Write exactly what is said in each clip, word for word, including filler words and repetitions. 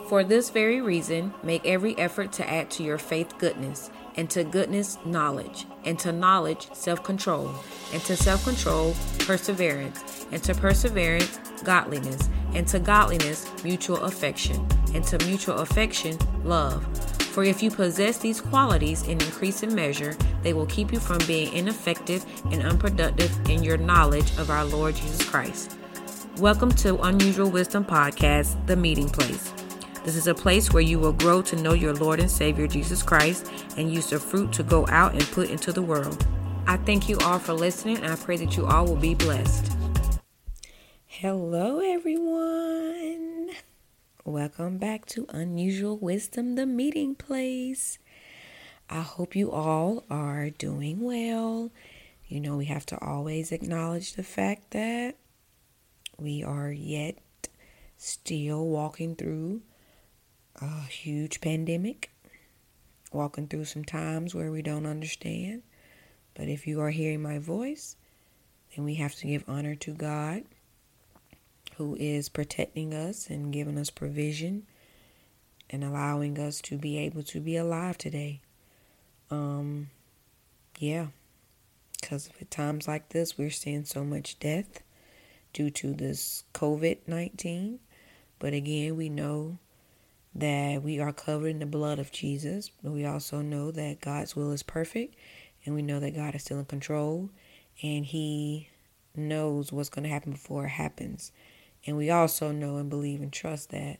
For this very reason, make every effort to add to your faith goodness, and to goodness knowledge, and to knowledge self-control, and to self-control perseverance, and to perseverance godliness, and to godliness mutual affection, and to mutual affection love. For if you possess these qualities in increasing measure, they will keep you from being ineffective and unproductive in your knowledge of our Lord Jesus Christ. Welcome to Unusual Wisdom Podcast, The Meeting Place. This is a place where you will grow to know your Lord and Savior Jesus Christ and use the fruit to go out and put into the world. I thank you all for listening, and I pray that you all will be blessed. Hello, everyone. Welcome back to Unusual Wisdom, The Meeting Place. I hope you all are doing well. You know, we have to always acknowledge the fact that we are yet still walking through a huge pandemic, walking through some times where we don't understand. But if you are hearing my voice, then we have to give honor to God, who is protecting us and giving us provision and allowing us to be able to be alive today. Um, yeah, because at times like this, we're seeing so much death due to this covid nineteen. But again, we know that we are covered in the blood of Jesus, but we also know that God's will is perfect, and we know that God is still in control, and He knows what's going to happen before it happens. And we also know and believe and trust that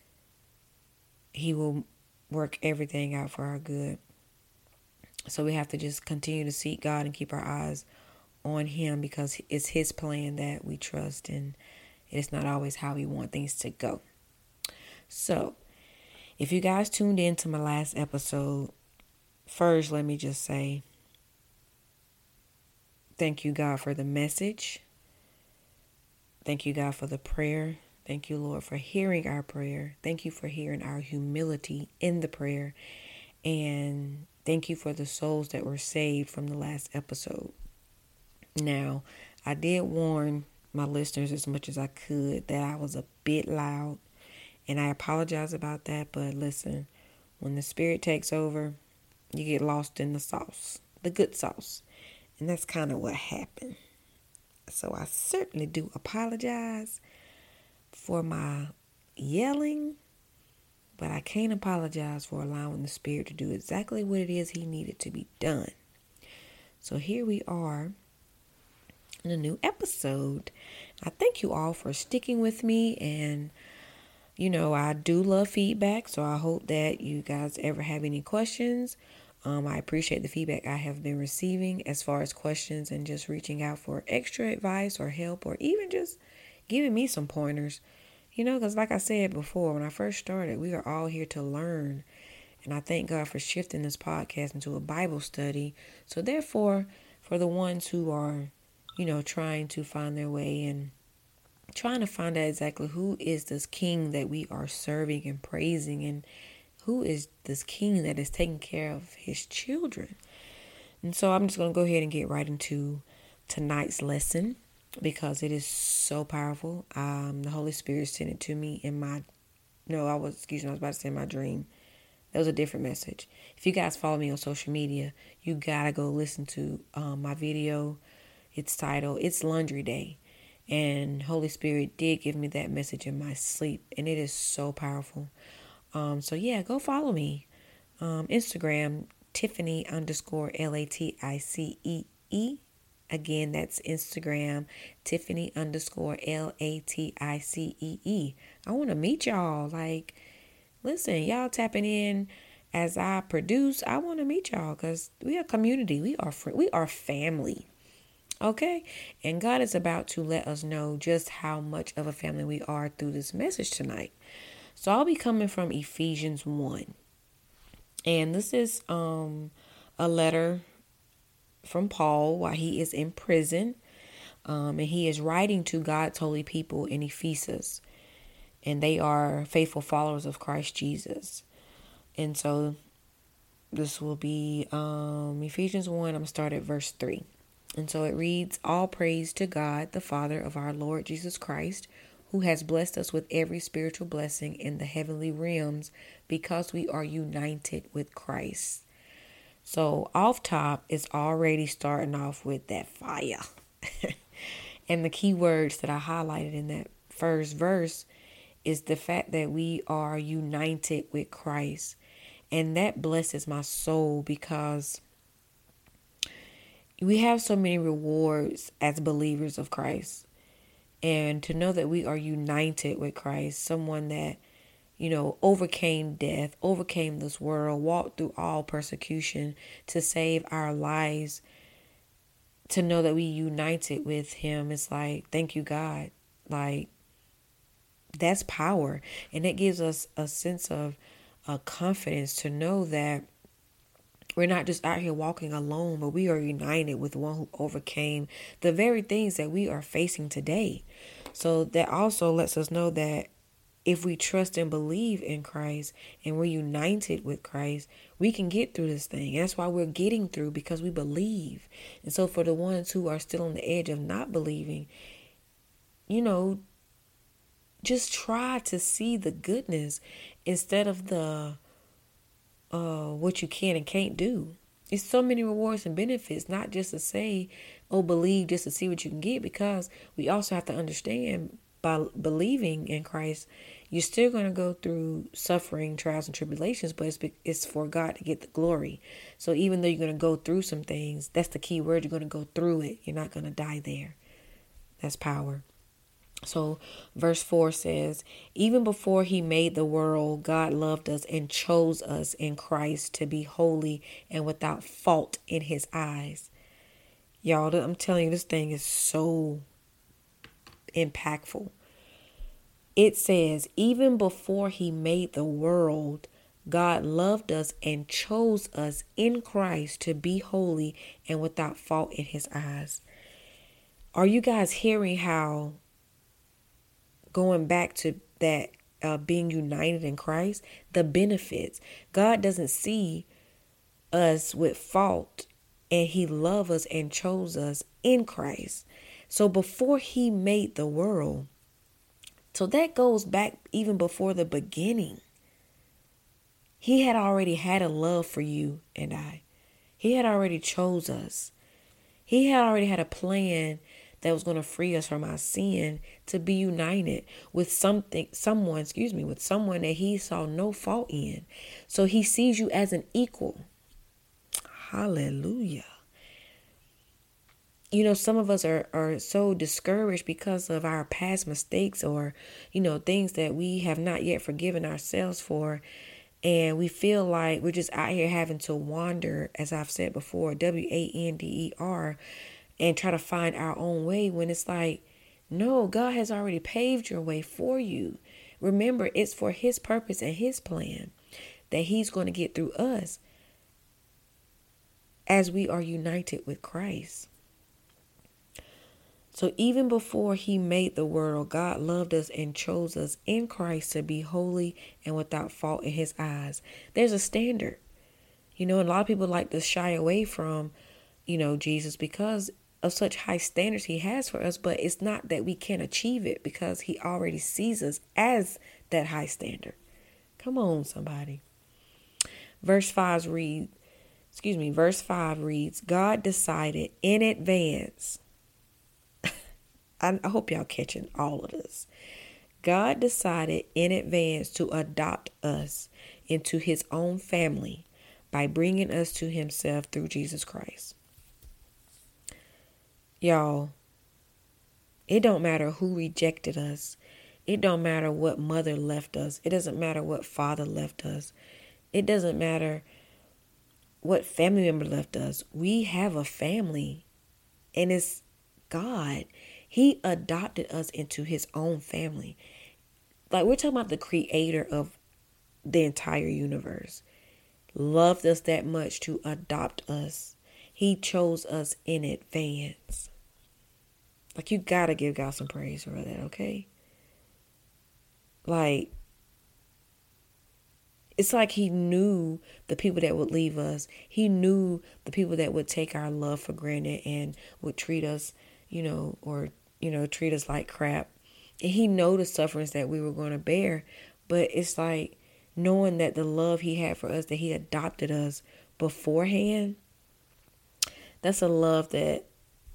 He will work everything out for our good. So we have to just continue to seek God and keep our eyes on Him, because it's His plan that we trust, and it's not always how we want things to go. So if you guys tuned in to my last episode, first, let me just say thank you, God, for the message. Thank you, God, for the prayer. Thank you, Lord, for hearing our prayer. Thank you for hearing our humility in the prayer. And thank you for the souls that were saved from the last episode. Now, I did warn my listeners as much as I could that I was a bit loud, and I apologize about that. But listen, when the Spirit takes over, you get lost in the sauce, the good sauce. And that's kind of what happened. So I certainly do apologize for my yelling, but I can't apologize for allowing the Spirit to do exactly what it is He needed to be done. So here we are in a new episode. I thank you all for sticking with me, and you know, I do love feedback, so I hope that you guys ever have any questions. Um, I appreciate the feedback I have been receiving as far as questions and just reaching out for extra advice or help, or even just giving me some pointers. You know, because like I said before, when I first started, we are all here to learn. And I thank God for shifting this podcast into a Bible study. So therefore, for the ones who are, you know, trying to find their way and trying to find out exactly who is this King that we are serving and praising, and who is this King that is taking care of His children. And so I'm just going to go ahead and get right into tonight's lesson, because it is so powerful. Um, the Holy Spirit sent it to me in my, no, I was, excuse me, I was about to say my dream. That was a different message. If you guys follow me on social media, you got to go listen to um, my video. It's titled, It's Laundry Day. And Holy Spirit did give me that message in my sleep, and it is so powerful. Um, so yeah, go follow me. Um, Instagram, Tiffany underscore L A T I C E E. Again, that's Instagram, Tiffany underscore L A T I C E E. I want to meet y'all. Like, listen, y'all tapping in as I produce. I want to meet y'all, because we are community. We are fr- we are family. Okay, and God is about to let us know just how much of a family we are through this message tonight. So I'll be coming from Ephesians one. And this is um a letter from Paul while he is in prison. Um, and he is writing to God's holy people in Ephesus. And they are faithful followers of Christ Jesus. And so this will be um Ephesians one. I'm going to start at verse three. And so it reads, All praise to God, the Father of our Lord Jesus Christ, who has blessed us with every spiritual blessing in the heavenly realms because we are united with Christ. So off top, it's already starting off with that fire. And the key words that I highlighted in that first verse is the fact that we are united with Christ. And that blesses my soul because we have so many rewards as believers of Christ. And to know that we are united with Christ, someone that, you know, overcame death, overcame this world, walked through all persecution to save our lives, to know that we united with him, it's like, thank you, God. Like, that's power. And it gives us a sense of uh, confidence to know that we're not just out here walking alone, but we are united with one who overcame the very things that we are facing today. So that also lets us know that if we trust and believe in Christ and we're united with Christ, we can get through this thing. And that's why we're getting through, because we believe. And so for the ones who are still on the edge of not believing, you know, just try to see the goodness instead of the uh, what you can and can't do. It's so many rewards and benefits, not just to say, oh, believe just to see what you can get, because we also have to understand by believing in Christ, you're still going to go through suffering, trials, and tribulations, but it's, it's for God to get the glory. So even though you're going to go through some things, that's the key word, you're going to go through it. You're not going to die there. That's power. So verse four says, even before he made the world, God loved us and chose us in Christ to be holy and without fault in his eyes. Y'all, I'm telling you, this thing is so impactful. It says, even before he made the world, God loved us and chose us in Christ to be holy and without fault in his eyes. Are you guys hearing how, going back to that uh, being united in Christ, the benefits? God doesn't see us with fault, and he loved us and chose us in Christ. So before he made the world, so that goes back even before the beginning. He had already had a love for you and I. He had already chose us. He had already had a plan that was going to free us from our sin to be united with something, someone, excuse me, with someone that he saw no fault in. So he sees you as an equal. Hallelujah. You know, some of us are, are so discouraged because of our past mistakes or, you know, things that we have not yet forgiven ourselves for. And we feel like we're just out here having to wander, as I've said before, W A N D E R, and try to find our own way, when it's like, no, God has already paved your way for you. Remember, it's for his purpose and his plan that he's going to get through us as we are united with Christ. So even before he made the world, God loved us and chose us in Christ to be holy and without fault in his eyes. There's a standard, you know, and a lot of people like to shy away from, you know, Jesus because of such high standards he has for us. But it's not that we can't achieve it, because he already sees us as that high standard. Come on, somebody. Verse five reads, excuse me, verse five reads, God decided in advance. I hope y'all catching all of this. God decided in advance to adopt us into his own family by bringing us to himself through Jesus Christ. Y'all, it don't matter who rejected us. It don't matter what mother left us. It doesn't matter what father left us. It doesn't matter what family member left us. We have a family, and it's God. He adopted us into his own family. Like, we're talking about the creator of the entire universe. Loved us that much to adopt us. He chose us in advance. Like, you gotta give God some praise for that, okay? Like, it's like he knew the people that would leave us. He knew the people that would take our love for granted and would treat us, you know, or, you know, treat us like crap. And he know the sufferings that we were going to bear. But it's like knowing that the love he had for us, that he adopted us beforehand, that's a love that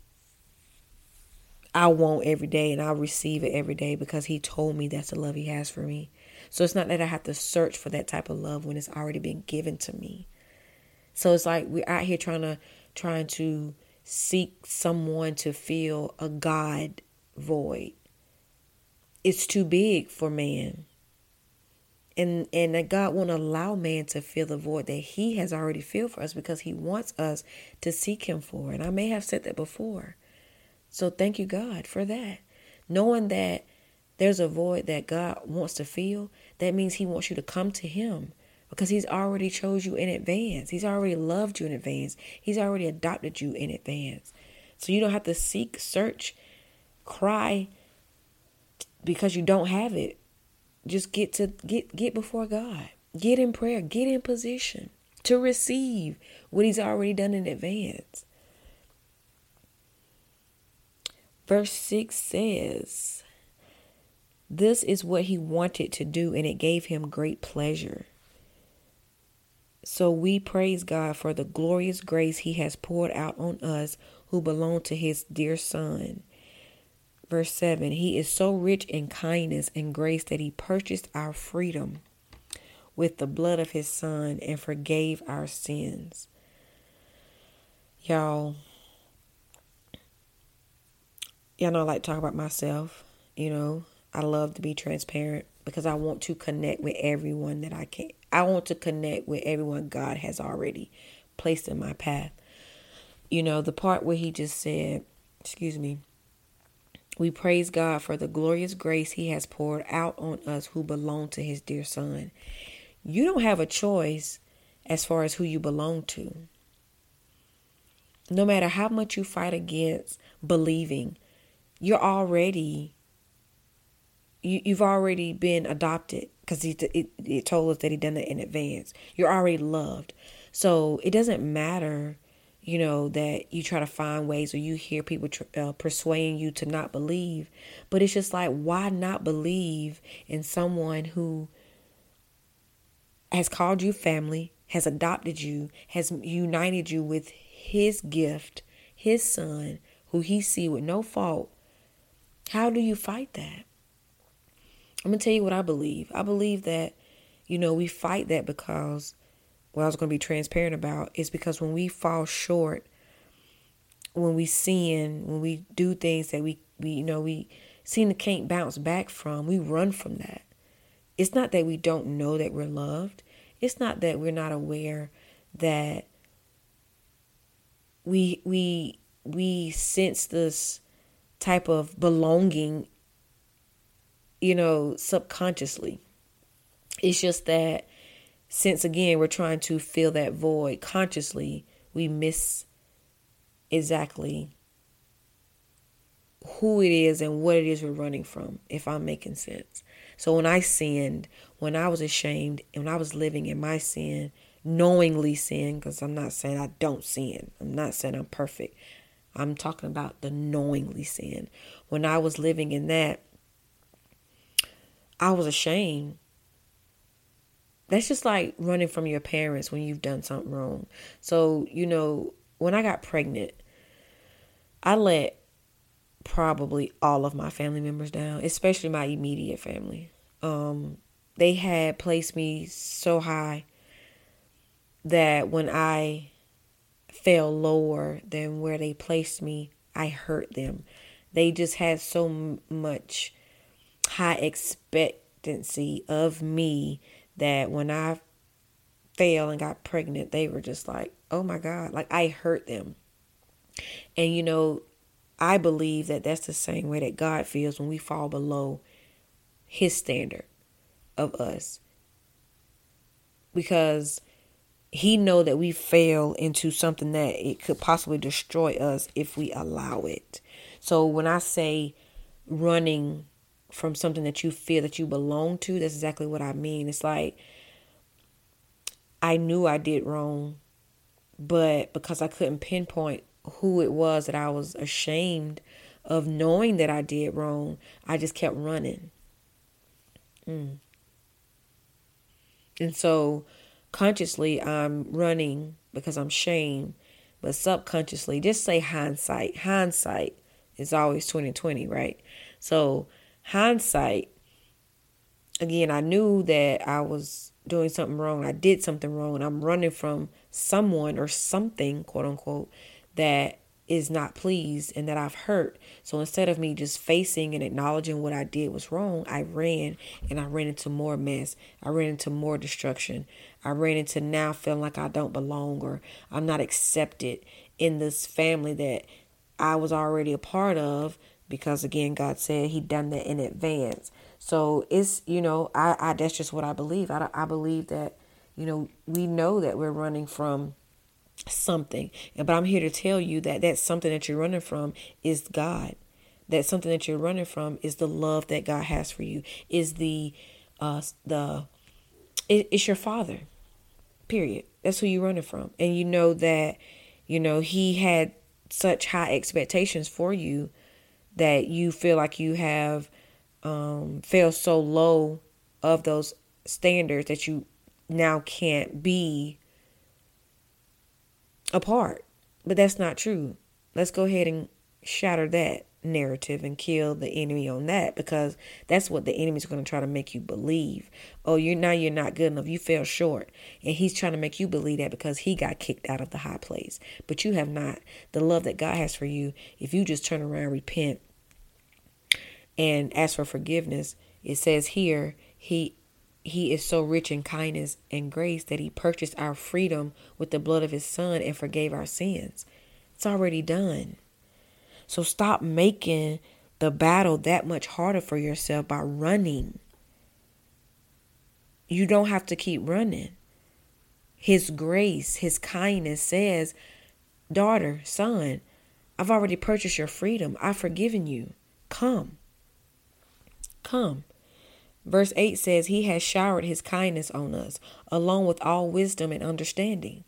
I want every day, and I receive it every day because he told me that's the love he has for me. So it's not that I have to search for that type of love when it's already been given to me. So it's like we're out here trying to trying to seek someone to fill a God void. It's too big for man. And and that God won't allow man to fill the void that he has already filled for us because he wants us to seek him for. And I may have said that before. So thank you, God, for that. Knowing that there's a void that God wants to fill, that means he wants you to come to him because he's already chose you in advance. He's already loved you in advance. He's already adopted you in advance. So you don't have to seek, search, cry because you don't have it. Just get to get get before God. Get in prayer. Get in position to receive what he's already done in advance. Verse six says, this is what he wanted to do, and it gave him great pleasure. So we praise God for the glorious grace he has poured out on us who belong to his dear Son. Verse seven, he is so rich in kindness and grace that he purchased our freedom with the blood of his Son and forgave our sins. Y'all, y'all know I like to talk about myself. You know, I love to be transparent because I want to connect with everyone that I can. I want to connect with everyone God has already placed in my path. You know, the part where he just said, excuse me, we praise God for the glorious grace he has poured out on us who belong to his dear Son. You don't have a choice as far as who you belong to. No matter how much you fight against believing, you're already, you, you've already been adopted because it, it, it told us that he done it in advance. You're already loved. So it doesn't matter, you know, that you try to find ways or you hear people tr- uh, persuading you to not believe. But it's just like, why not believe in someone who has called you family, has adopted you, has united you with his gift, his Son, who he see with no fault? How do you fight that? I'm going to tell you what I believe. I believe that, you know, we fight that because what I was going to be transparent about is because when we fall short, when we sin, when we do things that we, we you know, we seem to can't bounce back from, we run from that. It's not that we don't know that we're loved. It's not that we're not aware that we we we sense this type of belonging, you know, subconsciously. It's just that since, again, we're trying to fill that void consciously, we miss exactly who it is and what it is we're running from, if I'm making sense. So when I sinned, when I was ashamed, and when I was living in my sin, knowingly sin, because I'm not saying I don't sin. I'm not saying I'm perfect. I'm talking about the knowingly sin. When I was living in that, I was ashamed. That's just like running from your parents when you've done something wrong. So, you know, when I got pregnant, I let probably all of my family members down, especially my immediate family. Um, they had placed me so high that when I fell lower than where they placed me, I hurt them. They just had so m- much high expectancy of me that when I fell and got pregnant, they were just like, oh my God, like I hurt them. And, you know, I believe that that's the same way that God feels when we fall below his standard of us. Because he know that we fell into something that it could possibly destroy us if we allow it. So when I say running from something that you feel that you belong to, that's exactly what I mean. It's like, I knew I did wrong, but because I couldn't pinpoint who it was that I was ashamed of knowing that I did wrong, I just kept running. Mm. And so consciously I'm running because I'm shamed, but subconsciously, just say hindsight. Hindsight is always twenty twenty, right? So hindsight, again, I knew that I was doing something wrong. I did something wrong, and I'm running from someone or something, quote unquote, that is not pleased and that I've hurt. So instead of me just facing and acknowledging what I did was wrong, I ran, and I ran into more mess. I ran into more destruction. I ran into now feeling like I don't belong, or I'm not accepted in this family that I was already a part of, because again, God said He done that in advance. So it's, you know, I, I that's just what I believe. I, I believe that, you know, we know that we're running from something, but I'm here to tell you that that something that you're running from is God. That something that you're running from is the love that God has for you. Is the uh the it, it's your Father. Period. That's who you're running from, and you know that, you know, He had such high expectations for you that you feel like you have um, fell so low of those standards that you now can't be a part. But that's not true. Let's go ahead and shatter that narrative and kill the enemy on that, because that's what the enemy is going to try to make you believe. Oh, you're now you're not good enough. You fell short. And he's trying to make you believe that because he got kicked out of the high place. But you have not. The love that God has for you, if you just turn around, repent, and ask for forgiveness, it says here, he he is so rich in kindness and grace that He purchased our freedom with the blood of His Son and forgave our sins. It's already done. So stop making the battle that much harder for yourself by running. You don't have to keep running. His grace, His kindness says, daughter, son, I've already purchased your freedom. I've forgiven you. Come. Come. Verse eight says, He has showered His kindness on us, along with all wisdom and understanding.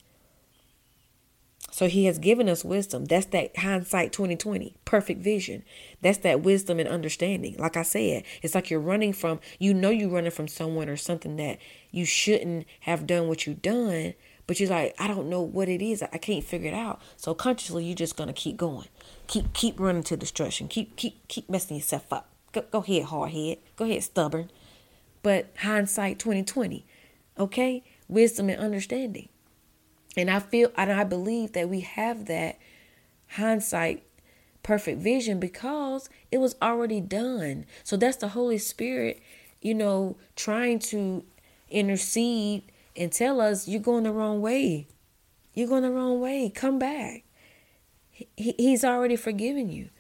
So He has given us wisdom. That's that hindsight twenty twenty, perfect vision. That's that wisdom and understanding. Like I said, it's like you're running from, you know you're running from someone or something that you shouldn't have done what you've done, but you're like, I don't know what it is. I can't figure it out. So consciously, you're just going to keep going. Keep keep running to destruction. Keep keep keep messing yourself up. Go, go ahead, hard head. Go ahead, stubborn. But hindsight twenty twenty, okay? Wisdom and understanding. And I feel, and I believe that we have that hindsight perfect vision because it was already done. So that's the Holy Spirit, you know, trying to intercede and tell us, you're going the wrong way. You're going the wrong way. Come back. He, he's already forgiven you.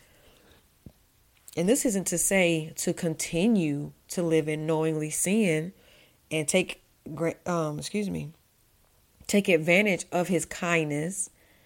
And this isn't to say to continue to live in knowingly sin and take, um, excuse me, take advantage of His kindness.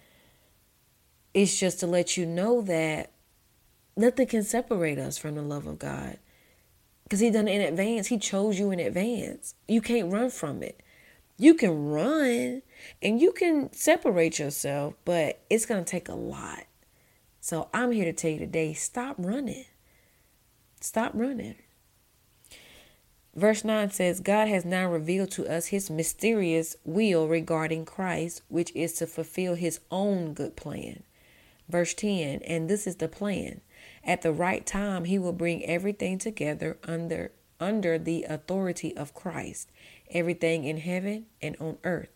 It's just to let you know that nothing can separate us from the love of God, because He done it in advance. He chose you in advance. You can't run from it. You can run and you can separate yourself, but it's going to take a lot. So I'm here to tell you today, stop running. Stop running. Verse nine says, God has now revealed to us His mysterious will regarding Christ, which is to fulfill His own good plan. Verse ten, and this is the plan. At the right time, He will bring everything together under, under the authority of Christ, everything in heaven and on earth.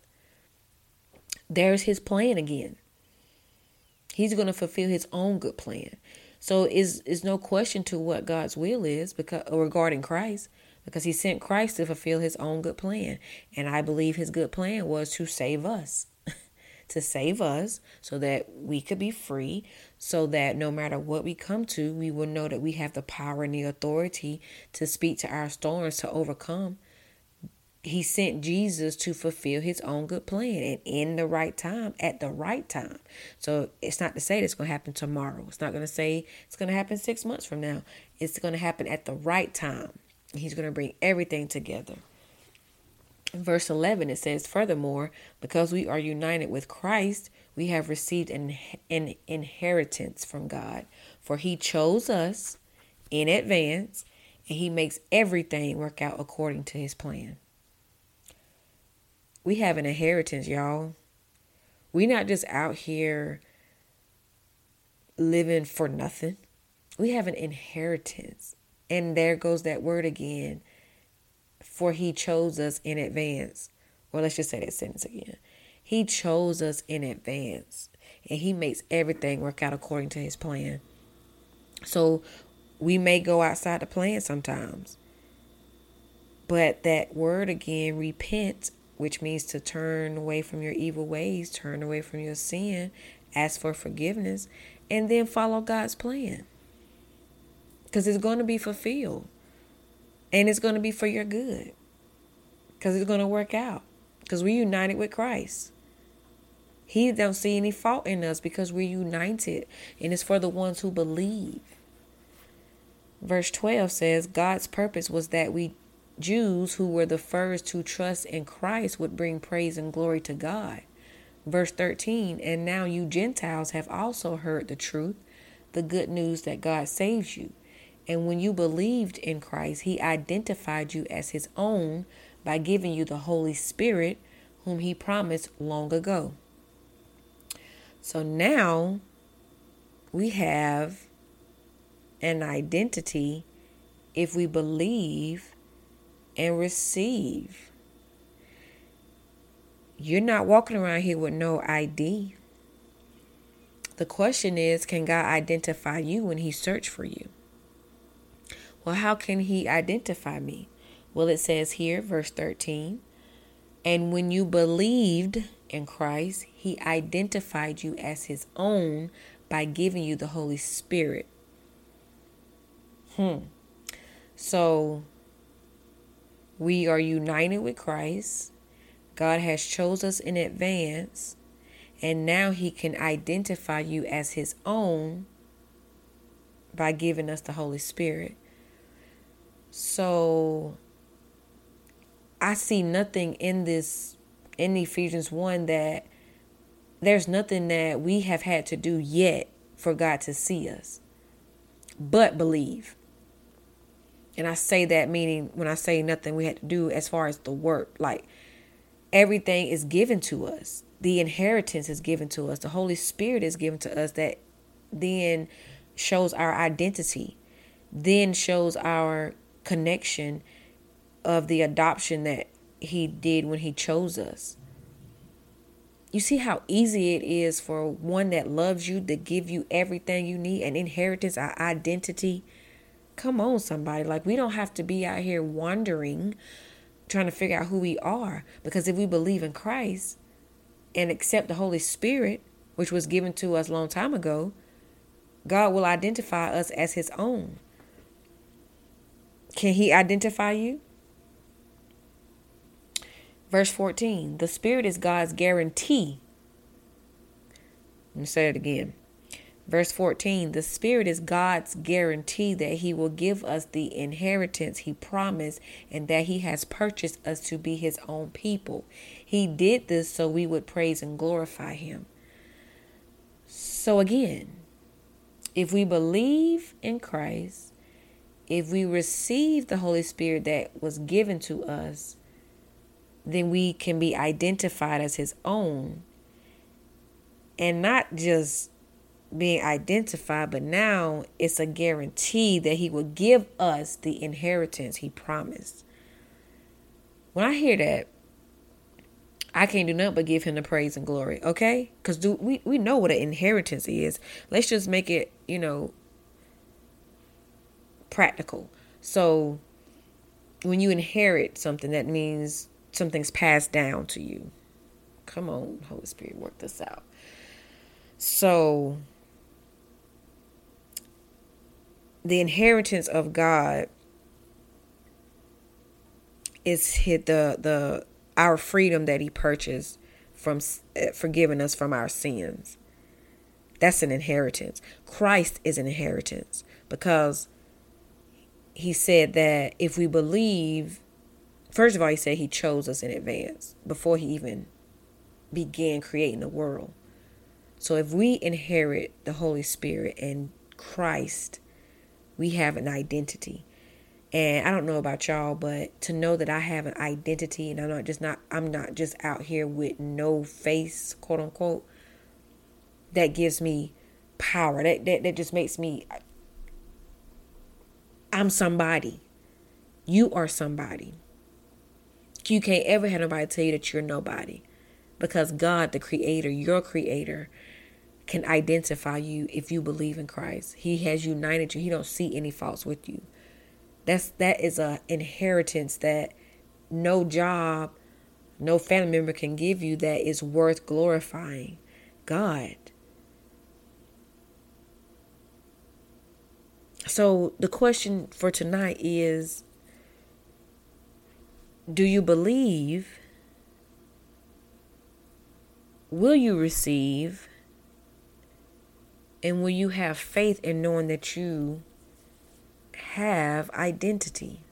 There's His plan again. He's going to fulfill His own good plan. So is is no question to what God's will is because regarding Christ, because He sent Christ to fulfill His own good plan. And I believe His good plan was to save us, to save us so that we could be free, so that no matter what we come to, we will know that we have the power and the authority to speak to our storms, to overcome. He sent Jesus to fulfill His own good plan, and in the right time, at the right time. So it's not to say it's going to happen tomorrow. It's not going to say it's going to happen six months from now. It's going to happen at the right time. He's going to bring everything together. In verse eleven, it says, furthermore, because we are united with Christ, We have received an, an inheritance from God, for he chose us in advance, and he makes everything work out according to his plan. We have an inheritance, y'all. We're not just out here living for nothing. We have an inheritance. And there goes that word again. For he chose us in advance. Well, let's just say that sentence again. He chose us in advance. And he makes everything work out according to his plan. So we may go outside the plan sometimes. But that word again, repent, which means to turn away from your evil ways, turn away from your sin, ask for forgiveness, and then follow God's plan. Because it's going to be fulfilled. And it's going to be for your good. Because it's going to work out. Because we're united with Christ. He don't see any fault in us because we're united. And it's for the ones who believe. Verse twelve says, God's purpose was that we Jews who were the first to trust in Christ would bring praise and glory to God. Verse thirteen, and now you Gentiles have also heard the truth, the good news that God saves you. And when you believed in Christ, he identified you as his own by giving you the Holy Spirit, whom he promised long ago. So now we have an identity if we believe and receive. You're not walking around here with no I D. The question is, can God identify you when he searched for you? Well, how can he identify me? Well, it says here, verse thirteen, and when you believed in Christ, he identified you as his own by giving you the Holy Spirit. Hmm. So we are united with Christ. God has chosen us in advance. And now he can identify you as his own by giving us the Holy Spirit. So I see nothing in this, in Ephesians one, that there's nothing that we have had to do yet for God to see us, but believe. And I say that meaning when I say nothing we had to do as far as the work, like everything is given to us. The inheritance is given to us. The Holy Spirit is given to us that then shows our identity, then shows our connection of the adoption that he did when he chose us. You see how easy it is for one that loves you to give you everything you need, an inheritance, our identity. Come on, somebody. Like, we don't have to be out here wandering, trying to figure out who we are. Because if we believe in Christ and accept the Holy Spirit, which was given to us a long time ago, God will identify us as his own. Can he identify you? Verse fourteen, the Spirit is God's guarantee. Let me say it again. Verse fourteen, the Spirit is God's guarantee that he will give us the inheritance he promised and that he has purchased us to be his own people. He did this so we would praise and glorify him. So again, if we believe in Christ, if we receive the Holy Spirit that was given to us, then we can be identified as his own. And not just being identified, but now it's a guarantee that he will give us the inheritance he promised. When I hear that, I can't do nothing but give him the praise and glory, okay? Because do we, we know what an inheritance is. Let's just make it, you know, practical. So when you inherit something, that means something's passed down to you. Come on, Holy Spirit, work this out. So the inheritance of God is hit the the our freedom that he purchased from forgiving us from our sins. That's an inheritance. Christ is an inheritance because he said that if we believe, first of all, he said he chose us in advance before he even began creating the world. So if we inherit the Holy Spirit and Christ, we have an identity. And I don't know about y'all, but to know that I have an identity and I'm not just not I'm not just out here with no face, quote unquote, that gives me power. That that, that just makes me I'm somebody. You are somebody. You can't ever have nobody tell you that you're nobody. Because God, the creator, your creator, can identify you if you believe in Christ. He has united you. He don't see any faults with you. That's that is a inheritance that no job, no family member can give you that is worth glorifying God. So the question for tonight is, do you believe? Will you receive? And will you have faith in knowing that you have identity?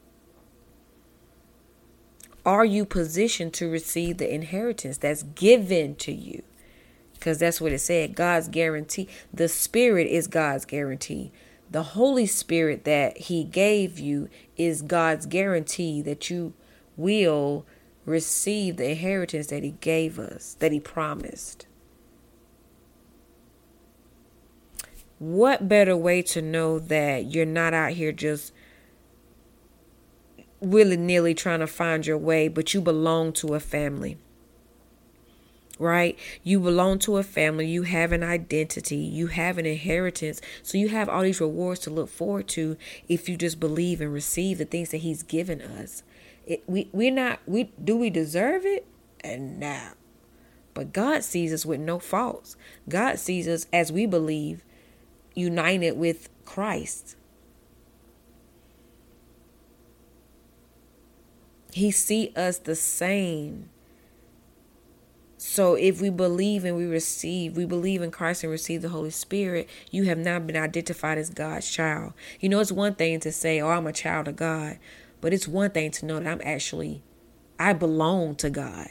Are you positioned to receive the inheritance that's given to you? Because that's what it said, God's guarantee. The Spirit is God's guarantee. The Holy Spirit that He gave you is God's guarantee that you will receive the inheritance that He gave us, that He promised. What better way to know that you're not out here just willy-nilly trying to find your way, but you belong to a family, right? You belong to a family. You have an identity. You have an inheritance. So you have all these rewards to look forward to if you just believe and receive the things that He's given us. It, we, we're not, we, do we deserve it? And now, but God sees us with no faults. God sees us, as we believe, united with Christ. He see us the same. So if we believe and we receive, we believe in Christ and receive the Holy Spirit, you have now been identified as God's child. You know, it's one thing to say, oh, I'm a child of God. But it's one thing to know that I'm actually, I belong to God.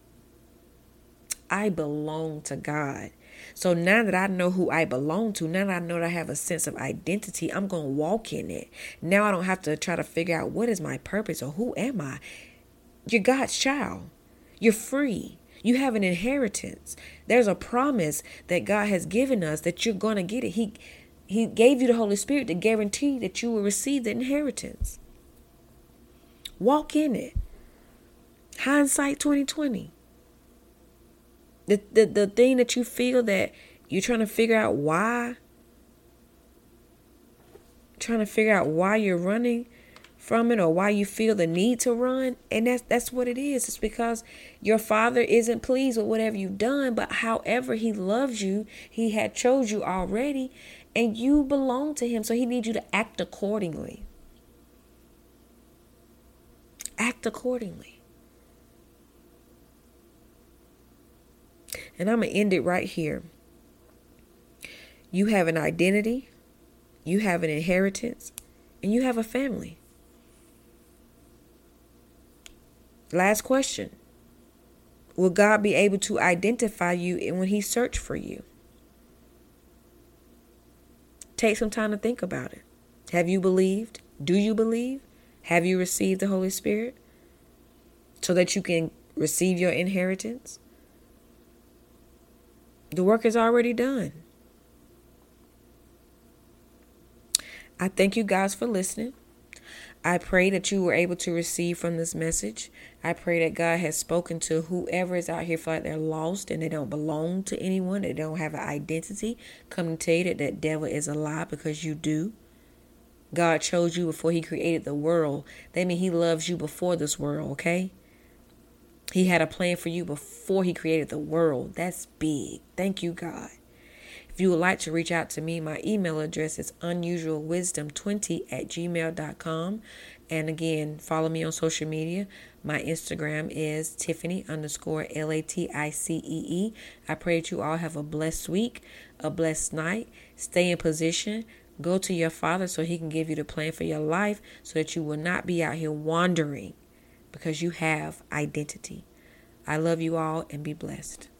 I belong to God. So now that I know who I belong to, now that I know that I have a sense of identity, I'm going to walk in it. Now I don't have to try to figure out what is my purpose or who am I. You're God's child. You're free. You have an inheritance. There's a promise that God has given us that you're going to get it. He, he gave you the Holy Spirit to guarantee that you will receive the inheritance. Walk in it. Hindsight twenty twenty. The, the the thing that you feel that you're trying to figure out why, trying to figure out why you're running from it or why you feel the need to run. And that's that's what it is. It's because your Father isn't pleased with whatever you've done, but however He loves you, He had chose you already and you belong to Him. So He needs you to act accordingly. Act accordingly. And I'm going to end it right here. You have an identity, you have an inheritance, and you have a family. Last question. Will God be able to identify you when He searched for you? Take some time to think about it. Have you believed? Do you believe? Have you received the Holy Spirit so that you can receive your inheritance? The work is already done. I thank you guys for listening. I pray that you were able to receive from this message. I pray that God has spoken to whoever is out here feel like they're lost and they don't belong to anyone. They don't have an identity. Come to tell you that that devil is a lie, because you do. God chose you before He created the world. That means He loves you before this world, okay? He had a plan for you before He created the world. That's big. Thank you, God. If you would like to reach out to me, my email address is unusual wisdom twenty at gmail dot com. And again, follow me on social media. My Instagram is Tiffany underscore L A T I C E E. I pray that you all have a blessed week, a blessed night. Stay in position. Go to your Father so He can give you the plan for your life so that you will not be out here wandering, because you have identity. I love you all and be blessed.